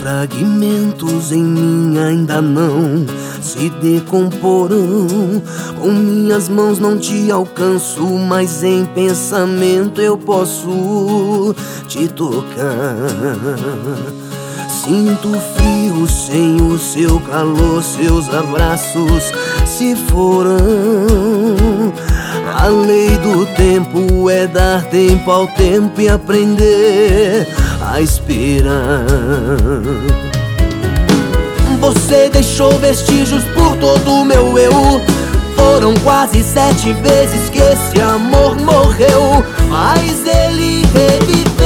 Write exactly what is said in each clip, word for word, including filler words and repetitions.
Fragmentos em mim ainda não se decomporão. Com minhas mãos não te alcanço, mas em pensamento eu posso te tocar. Sinto frio sem o seu calor, seus abraços se foram. A lei do tempo é dar tempo ao tempo e aprender a esperar. Você deixou vestígios por todo o meu eu. Foram quase sete vezes que esse amor morreu, mas ele reviveu.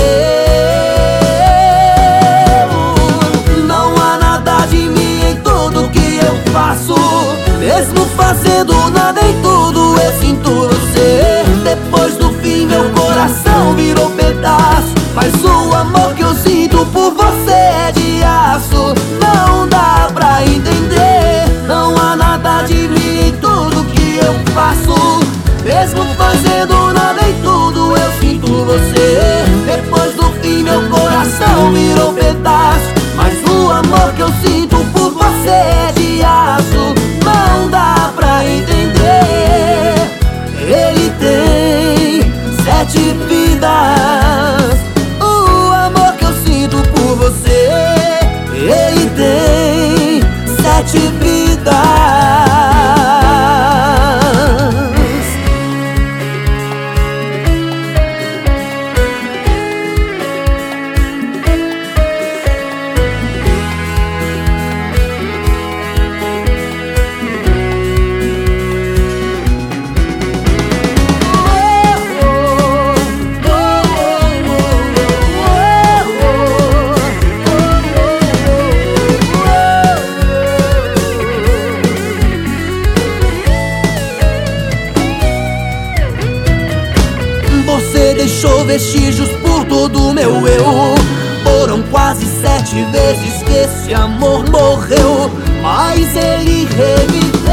Não há nada de mim em tudo que eu faço. Mesmo fazendo nada em tudo, eu sinto você. Depois do fim meu coração virou pedaço, mas o amor que eu sinto por você é de aço. Não dá pra entender. Não há nada de mim em tudo que eu faço. Mesmo fazendo nada em tudo, eu sinto você. Depois do fim meu coração virou pedaço, mas o amor que eu sinto por você é de aço. Não dá pra entender. Ele tem sete vidas. O amor que eu sinto por você, ele tem sete vidas. Você deixou vestígios por todo o meu eu. Foram quase sete vezes que esse amor morreu, mas ele reviveu.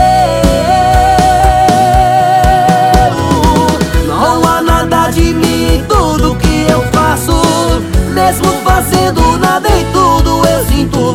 Não há nada de mim em tudo que eu faço. Mesmo fazendo nada em tudo, eu sinto